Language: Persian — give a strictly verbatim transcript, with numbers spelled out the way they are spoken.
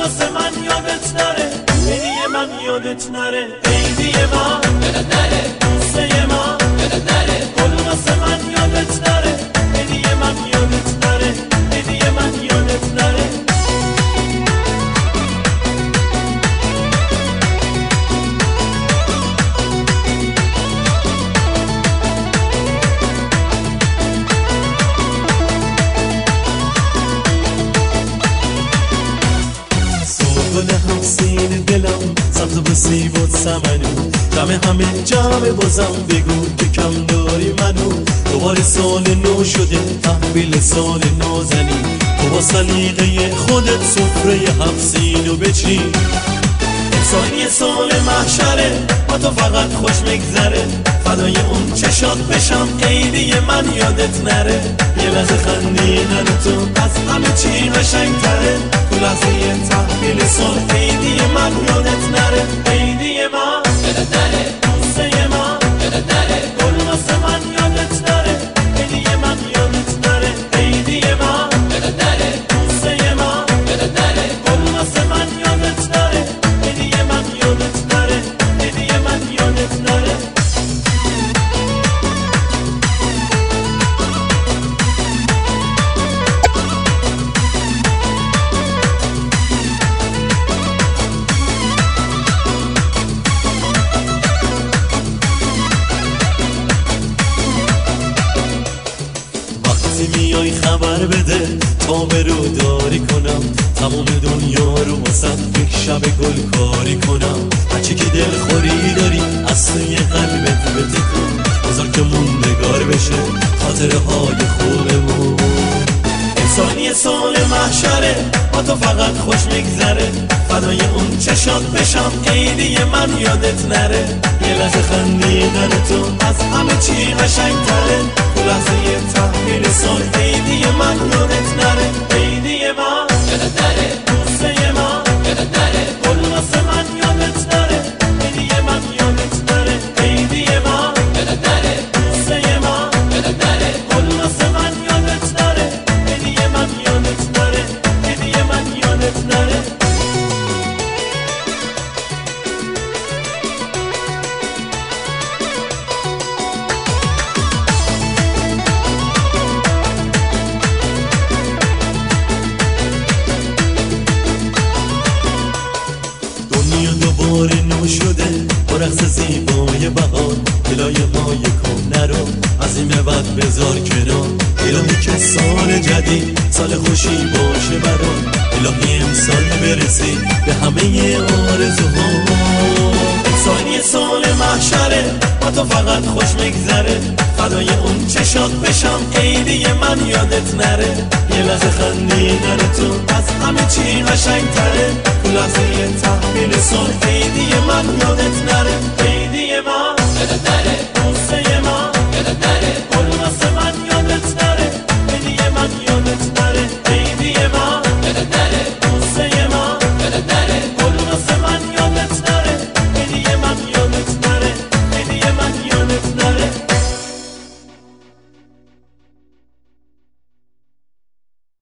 واسه من یادت نره، عیدی من یادت نره، عیدی من یادت نره، واسه من یادت نره، گل واسه من یادت نره، عیدی من یادت نره، عیدی من یادت نره. گل همسین دلم سبز و سیب و سمنو، دم همه جمع بازم بگو که کم داری منو. دوباره سال نو شده تحویل سال نازنی، تو با سلیقه خودت سفره هفسینو بچین. امسال یه سال محشره با تو فقط خوش میگذره، فدای اون چشات بشم عیدی من یادت نره. یه لحظه خندیدن تو از همه چی قشنگ‌تره، تو لحظه تحویل سال عیدی من یادت نره، عیدی من یادت نره، واسه من یادت نره، گل واسه من یادت نره، عیدی من یادت نره، عیدی من یادت نره، واسه من یادت نره، گل واسه من یادت نره، عیدی من یادت نره، عیدی من یادت نره. میای خبر بده تا برو داری کنم، تمام دنیا رو واسه یک شب گل کاری کنم. هرچی که دل خوری داری از توی قلبت بتکن، بذار که موندگار بشه خاطره های خوبمون. امسال یه سال محشره با تو فقط خوش میگذره، فدای اون چشات بشم عیدی من یادت نره. یه لحظه خندیدن تو از همه چی قشنگ‌تره، تو لحظه تحویل سال عیدی من یادت نره، عیدی من یادت نره، واسه من یادت نره، گل واسه من یادت نره، عیدی من یادت نره، عیدی من یادت نره، واسه من یادت نره، گل واسه من یادت نره، عیدی من یادت نره، عیدی من یادت نره. دنیا دوباره نو شده با رقص زیبای بهار، دلای ما یکم نرو از این به بعد بذار کنار. الهی که سال جدید سال خوشی باشه برام، الهی امسال برسی به همه آرزوها. امسال یه سال محشره با تو فقط خوش میگذره، فدای اون چشات بشم عیدی من یادت نره. یه لحظه خندیدن تو از همه چی قشنگ‌تره، تو لحظه تحویل سال عیدی من یادت نره.